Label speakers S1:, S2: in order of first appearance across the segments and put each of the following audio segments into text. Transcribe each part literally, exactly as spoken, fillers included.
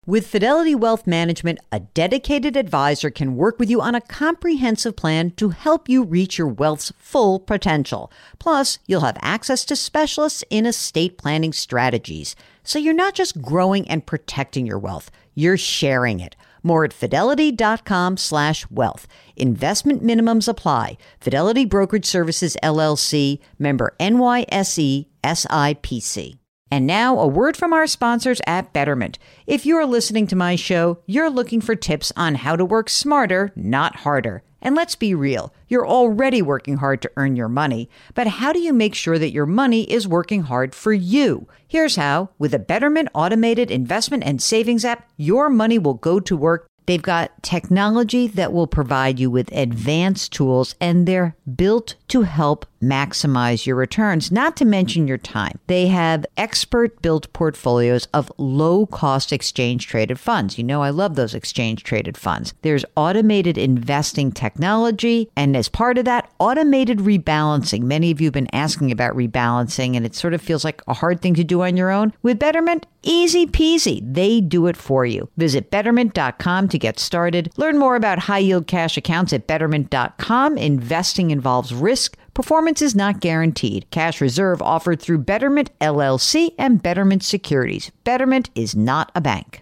S1: With Fidelity Wealth Management, a dedicated advisor can work with you on a comprehensive plan to help you reach your wealth's full potential. Plus, you'll have access to specialists in estate planning strategies. So you're not just growing and protecting your wealth, you're sharing it. More at fidelity.com slash wealth. Investment minimums apply. Fidelity Brokerage Services, L L C, member N Y S E, S I P C. And now, a word from our sponsors at Betterment. If you're listening to my show, you're looking for tips on how to work smarter, not harder. And let's be real, you're already working hard to earn your money. But how do you make sure that your money is working hard for you? Here's how. With a Betterment automated investment and savings app, your money will go to work. They've got technology that will provide you with advanced tools, and they're built to help maximize your returns, not to mention your time. They have expert-built portfolios of low-cost exchange-traded funds. You know I love those exchange-traded funds. There's automated investing technology, and as part of that, automated rebalancing. Many of you have been asking about rebalancing, and it sort of feels like a hard thing to do on your own. With Betterment, easy peasy. They do it for you. Visit betterment dot com to get started. Learn more about high-yield cash accounts at betterment dot com. Investing involves risk. Performance is not guaranteed. Cash reserve offered through Betterment, L L C, and Betterment Securities. Betterment is not a bank.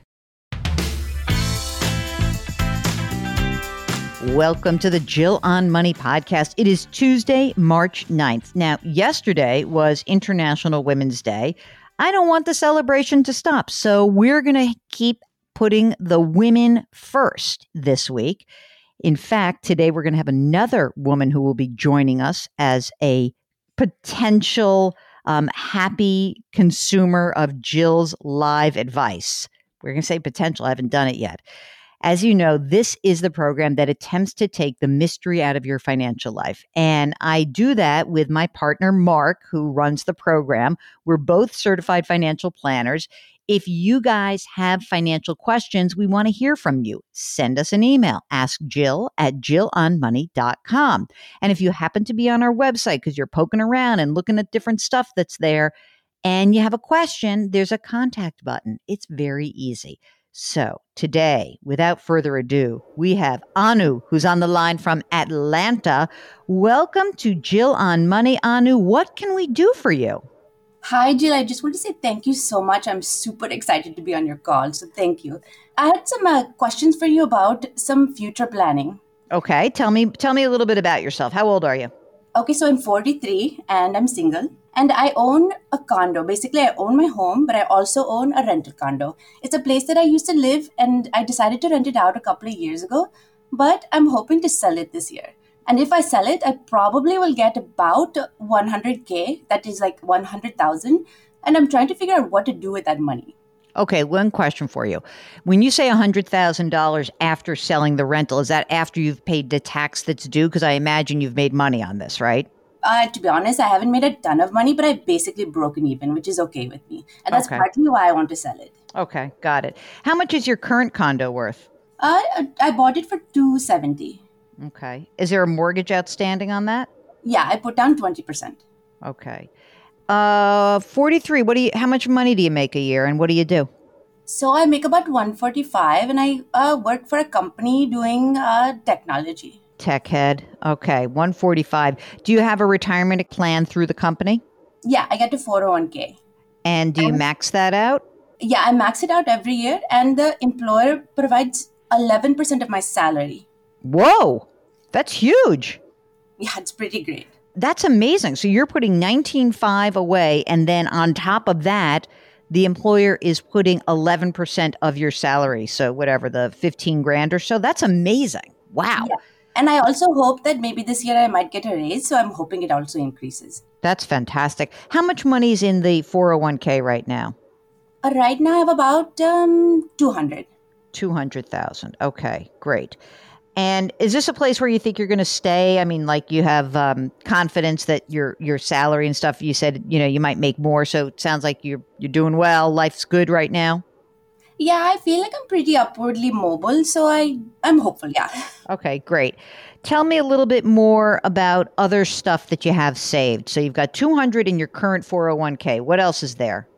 S1: Welcome to the Jill on Money podcast. It is Tuesday, March ninth. Now, yesterday was International Women's Day. I don't want the celebration to stop, so we're going to keep putting the women first this week. In fact, today we're going to have another woman who will be joining us as a potential um, happy consumer of Jill's live advice. We're going to say potential. I haven't done it yet. As you know, this is the program that attempts to take the mystery out of your financial life. And I do that with my partner, Mark, who runs the program. We're both certified financial planners. If you guys have financial questions, we want to hear from you. Send us an email. Ask Jill at jill on money dot com. And if you happen to be on our website because you're poking around and looking at different stuff that's there and you have a question, there's a contact button. It's very easy. So today, without further ado, we have Anu, who's on the line from Atlanta. Welcome to Jill on Money. Anu, what can we do for you?
S2: Hi, Jill. I just want to say thank you so much. I'm super excited to be on your call, so thank you. I had some uh, questions for you about some future planning.
S1: Okay, tell me tell me a little bit about yourself. How old are you?
S2: Okay, so I'm forty-three and I'm single. And I own a condo. Basically, I own my home, but I also own a rental condo. It's a place that I used to live, and I decided to rent it out a couple of years ago, but I'm hoping to sell it this year. And if I sell it, I probably will get about one hundred K. That is like one hundred thousand. And I'm trying to figure out what to do with that money.
S1: Okay, one question for you. When you say one hundred thousand dollars after selling the rental, is that after you've paid the tax that's due? Because I imagine you've made money on this, right?
S2: Uh, to be honest, I haven't made a ton of money, but I've basically broken even, which is okay with me. And that's okay. Partly why I want to sell it.
S1: Okay, got it. How much is your current condo worth?
S2: Uh, I bought it for two hundred seventy thousand dollars.
S1: Okay. Is there a mortgage outstanding on that?
S2: Yeah, I put down twenty percent.
S1: Okay. Uh, forty-three. What do you, how much money do you make a year and what do you do?
S2: So I make about one hundred forty-five and I uh, work for a company doing uh, technology.
S1: Tech head. Okay. one hundred forty-five. Do you have a retirement plan through the company?
S2: Yeah, I get a four oh one k.
S1: And do you and, max that out?
S2: Yeah, I max it out every year and the employer provides eleven percent of my salary.
S1: Whoa, that's huge.
S2: Yeah, it's pretty great.
S1: That's amazing. So you're putting nineteen point five away, and then on top of that, the employer is putting eleven percent of your salary. So whatever, the fifteen grand or so. That's amazing. Wow.
S2: Yeah. And I also hope that maybe this year I might get a raise. So I'm hoping it also increases.
S1: That's fantastic. How much money is in the four oh one k right now?
S2: Uh, right now I have about um, two hundred.
S1: two hundred thousand. Okay, great. And is this a place where you think you're going to stay? I mean, like you have um, confidence that your your salary and stuff, you said, you know, you might make more. So it sounds like you're, you're doing well. Life's good right now.
S2: Yeah, I feel like I'm pretty upwardly mobile. So I, I'm hopeful. Yeah.
S1: Okay, great. Tell me a little bit more about other stuff that you have saved. So you've got two hundred in your current four oh one k. What else is there?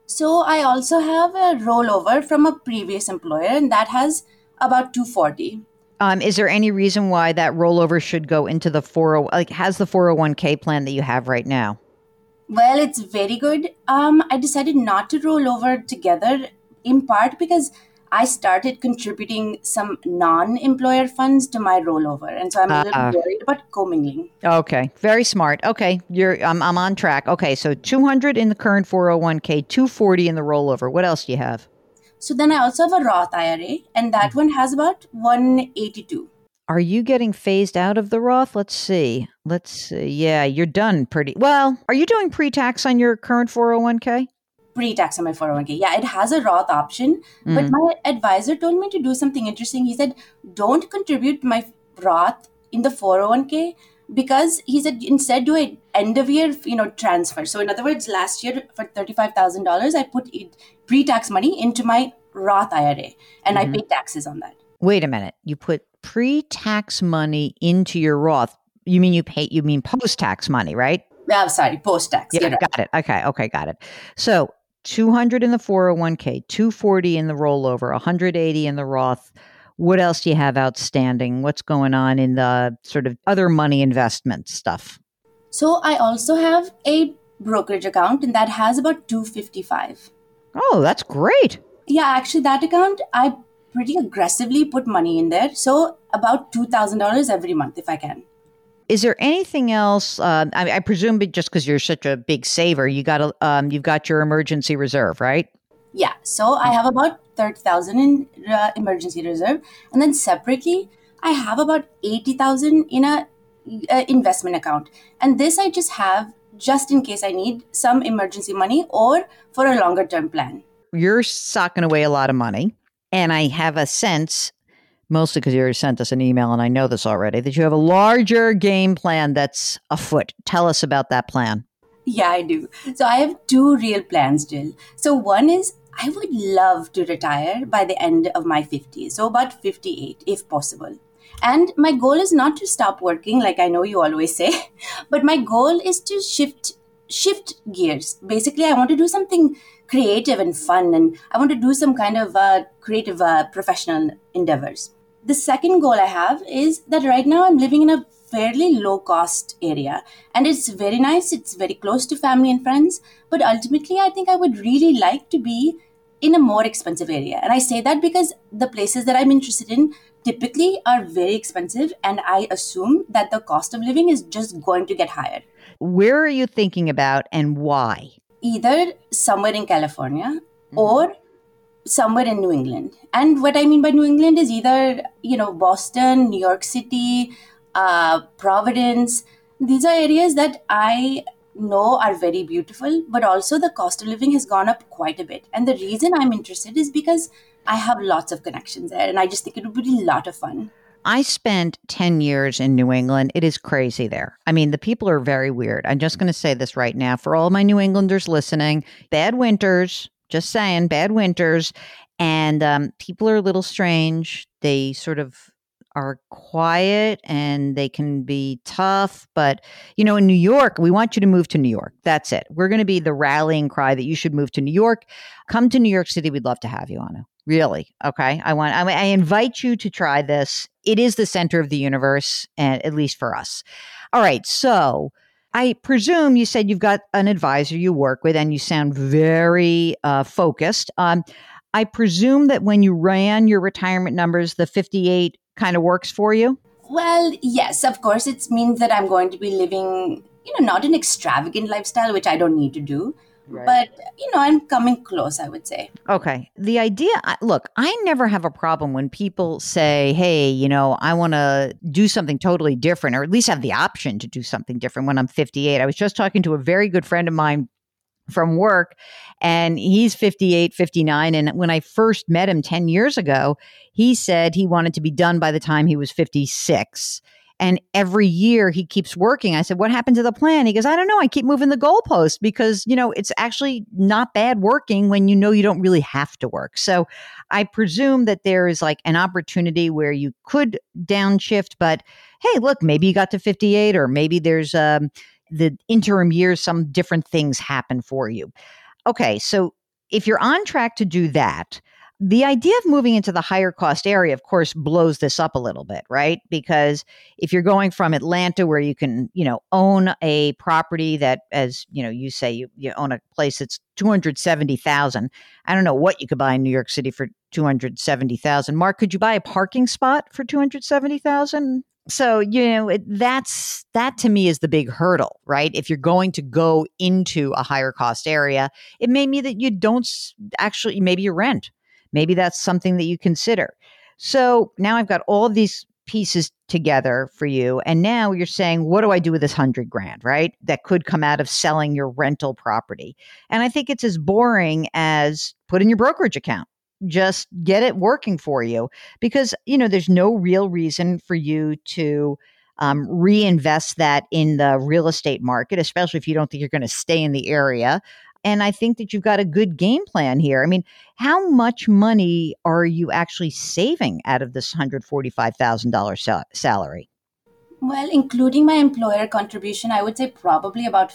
S2: So I also have a rollover from a previous employer, and that has about two forty.
S1: Um, is there any reason why that rollover should go into the four oh like has the four oh one k plan that you have right now?
S2: Well, it's very good. Um, I decided not to roll over together, in part because I started contributing some non-employer funds to my rollover, and so I'm a little
S1: Uh,
S2: worried about commingling.
S1: okay, very smart. Okay, you're I'm I'm on track. Okay, so two hundred in the current four oh one k, two forty in the rollover. What else do you have?
S2: So then I also have a Roth I R A, and that one has about one eighty-two.
S1: Are you getting phased out of the Roth? Let's see. Let's see. Yeah, you're done pretty well. Are you doing pre-tax on your current four oh one k?
S2: Pre-tax on my four oh one k. Yeah, it has a Roth option, but
S1: Mm.
S2: my advisor told me to do something interesting. He said, don't contribute to my Roth in the four oh one k because he said instead do a end of year, you know, transfer. So in other words, last year for thirty-five thousand dollars, I put it, pre-tax money into my Roth I R A, and I
S1: Mhm.
S2: paid taxes on that.
S1: Wait a minute. You put pre-tax money into your Roth. You mean you pay you mean post-tax money, right?
S2: Yeah, sorry, post-tax.
S1: Yeah,
S2: You're right.
S1: got it. Okay, okay, got it. So two hundred in the four oh one k, two forty in the rollover, one hundred eighty in the Roth. What else do you have outstanding? What's going on in the sort of other money investment stuff?
S2: So I also have a brokerage account, and that has about two fifty-five.
S1: Oh, that's great.
S2: Yeah, actually, that account, I pretty aggressively put money in there. So about two thousand dollars every month if I can.
S1: Is there anything else? Uh, I, I presume be- just because you're such a big saver, you got a, um, you've got your emergency reserve, right?
S2: Yeah, so I have about thirty thousand in uh, emergency reserve. And then separately, I have about eighty thousand in a uh, investment account. And this I just have just in case I need some emergency money or for a longer term plan.
S1: You're socking away a lot of money, and I have a sense, mostly because you already sent us an email, and I know this already, that you have a larger game plan that's afoot. Tell us about that plan.
S2: Yeah, I do. So I have two real plans, Jill. So one is I would love to retire by the end of my fifties, so about fifty-eight if possible. And my goal is not to stop working like I know you always say, but my goal is to shift shift gears. Basically, I want to do something creative and fun, and I want to do some kind of uh, creative uh, professional endeavors. The second goal I have is that right now I'm living in a fairly low cost area, and it's very nice, it's very close to family and friends, but ultimately I think I would really like to be in a more expensive area. And I say that because the places that I'm interested in typically are very expensive, and I assume that the cost of living is just going to get higher.
S1: Where are you thinking about and why?
S2: Either somewhere in California or somewhere in New England. And what I mean by New England is either, you know, Boston, New York City, uh, Providence. These are areas that I know are very beautiful, but also the cost of living has gone up quite a bit. And the reason I'm interested is because I have lots of connections there, and I just think it would be a lot of fun.
S1: I spent ten years in New England. It is crazy there. I mean, the people are very weird. I'm just going to say this right now for all my New Englanders listening. Bad winters, just saying, bad winters. And um, people are a little strange. They sort of are quiet and they can be tough. But, you know, in New York, we want you to move to New York. That's it. We're going to be the rallying cry that you should move to New York. Come to New York City. We'd love to have you, Anu. Really. Okay. I want, I, I invite you to try this. It is the center of the universe, and at least for us. All right. So I presume you said you've got an advisor you work with and you sound very uh, focused. Um, I presume that when you ran your retirement numbers, the fifty-eight kind of works for you?
S2: Well, yes, of course. It means that I'm going to be living, you know, not an extravagant lifestyle, which I don't need to do. Right. But, you know, I'm coming close, I would say.
S1: Okay. The idea, look, I never have a problem when people say, hey, you know, I want to do something totally different, or at least have the option to do something different when I'm fifty-eight. I was just talking to a very good friend of mine from work, and he's fifty-eight, fifty-nine. And when I first met him ten years ago, he said he wanted to be done by the time he was fifty-six. And every year he keeps working. I said, what happened to the plan? He goes, I don't know. I keep moving the goalpost because, you know, it's actually not bad working when you know you don't really have to work. So I presume that there is like an opportunity where you could downshift, but hey, look, maybe you got to fifty-eight, or maybe there's um, the interim years, some different things happen for you. Okay. So if you're on track to do that, the idea of moving into the higher cost area, of course, blows this up a little bit, right? Because if you're going from Atlanta where you can, you know, own a property that, as you know, you say you, you own a place that's two hundred seventy thousand. I don't know what you could buy in New York City for two hundred seventy thousand. Mark, could you buy a parking spot for two hundred seventy thousand? So, you know, it, that's, that to me is the big hurdle, right? If you're going to go into a higher cost area, it may mean that you don't actually, maybe you rent. Maybe that's something that you consider. So now I've got all of these pieces together for you. And now you're saying, what do I do with this hundred grand, right? That could come out of selling your rental property. And I think it's as boring as put in your brokerage account. Just get it working for you because, you know, there's no real reason for you to um, reinvest that in the real estate market, especially if you don't think you're going to stay in the area. And I think that you've got a good game plan here. I mean, how much money are you actually saving out of this one hundred forty-five thousand dollars sal- salary?
S2: Well, including my employer contribution, I would say probably about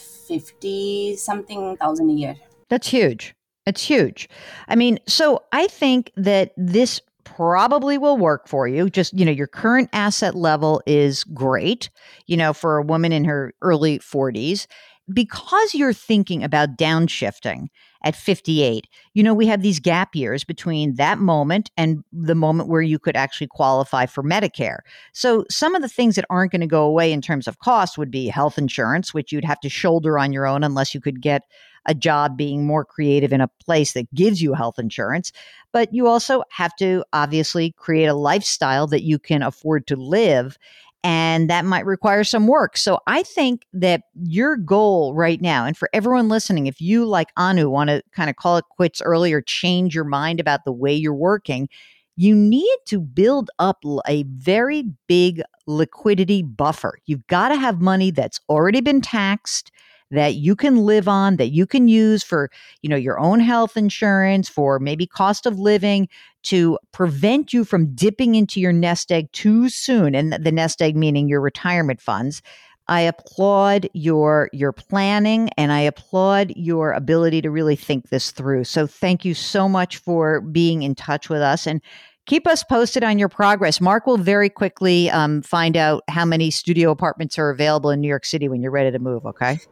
S2: fifty something thousand a year.
S1: That's huge. It's huge. I mean, so I think that this probably will work for you. Just, you know, your current asset level is great, you know, for a woman in her early forties. Because you're thinking about downshifting at fifty-eight, you know, we have these gap years between that moment and the moment where you could actually qualify for Medicare. So some of the things that aren't going to go away in terms of cost would be health insurance, which you'd have to shoulder on your own unless you could get a job being more creative in a place that gives you health insurance. But you also have to obviously create a lifestyle that you can afford to live. And that might require some work. So I think that your goal right now, and for everyone listening, if you, like Anu, want to kind of call it quits early or change your mind about the way you're working, you need to build up a very big liquidity buffer. You've got to have money that's already been taxed, that you can live on, that you can use for, you know, your own health insurance, for maybe cost of living, to prevent you from dipping into your nest egg too soon. And the nest egg meaning your retirement funds. I applaud your your planning and I applaud your ability to really think this through. So thank you so much for being in touch with us and keep us posted on your progress. Mark will very quickly um, find out how many studio apartments are available in New York City when you're ready to move, okay?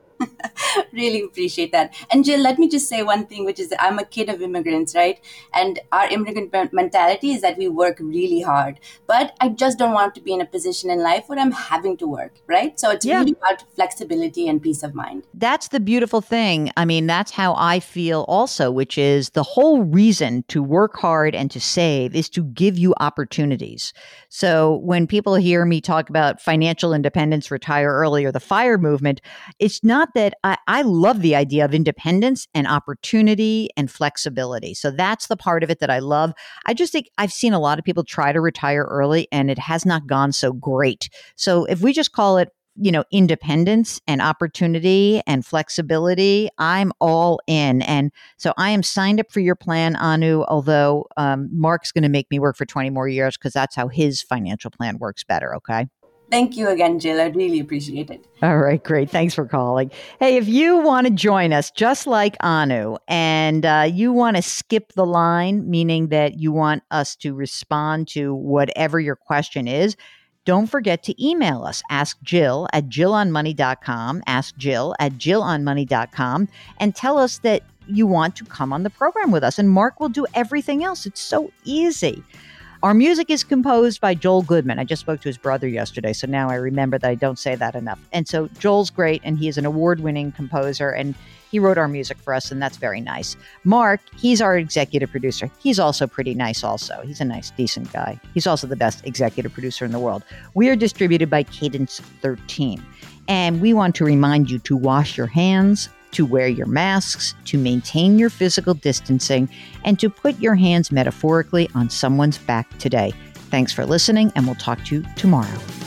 S2: Really appreciate that. And Jill, let me just say one thing, which is that I'm a kid of immigrants, right? And our immigrant mentality is that we work really hard. But I just don't want to be in a position in life where I'm having to work, right? So it's yeah. really about flexibility and peace of mind.
S1: That's the beautiful thing. I mean, that's how I feel also, which is the whole reason to work hard and to save is to give you opportunities. So when people hear me talk about financial independence, retire early, or the FIRE movement, it's not that I, I love the idea of independence and opportunity and flexibility. So that's the part of it that I love. I just think I've seen a lot of people try to retire early and it has not gone so great. So if we just call it, you know, independence and opportunity and flexibility, I'm all in. And so I am signed up for your plan, Anu, although um, Mark's going to make me work for twenty more years because that's how his financial plan works better. Okay.
S2: Thank you again, Jill. I really appreciate it.
S1: All right, great. Thanks for calling. Hey, if you want to join us, just like Anu, and uh, you want to skip the line, meaning that you want us to respond to whatever your question is, don't forget to email us. Ask Jill at jill on money dot com. Ask Jill at jill on money dot com and tell us that you want to come on the program with us. And Mark will do everything else. It's so easy. Our music is composed by Joel Goodman. I just spoke to his brother yesterday, so now I remember that I don't say that enough. And so Joel's great, and he is an award-winning composer, and he wrote our music for us, and that's very nice. Mark, he's our executive producer. He's also pretty nice also. He's a nice, decent guy. He's also the best executive producer in the world. We are distributed by Cadence thirteen, and we want to remind you to wash your hands, to wear your masks, to maintain your physical distancing, and to put your hands metaphorically on someone's back today. Thanks for listening, and we'll talk to you tomorrow.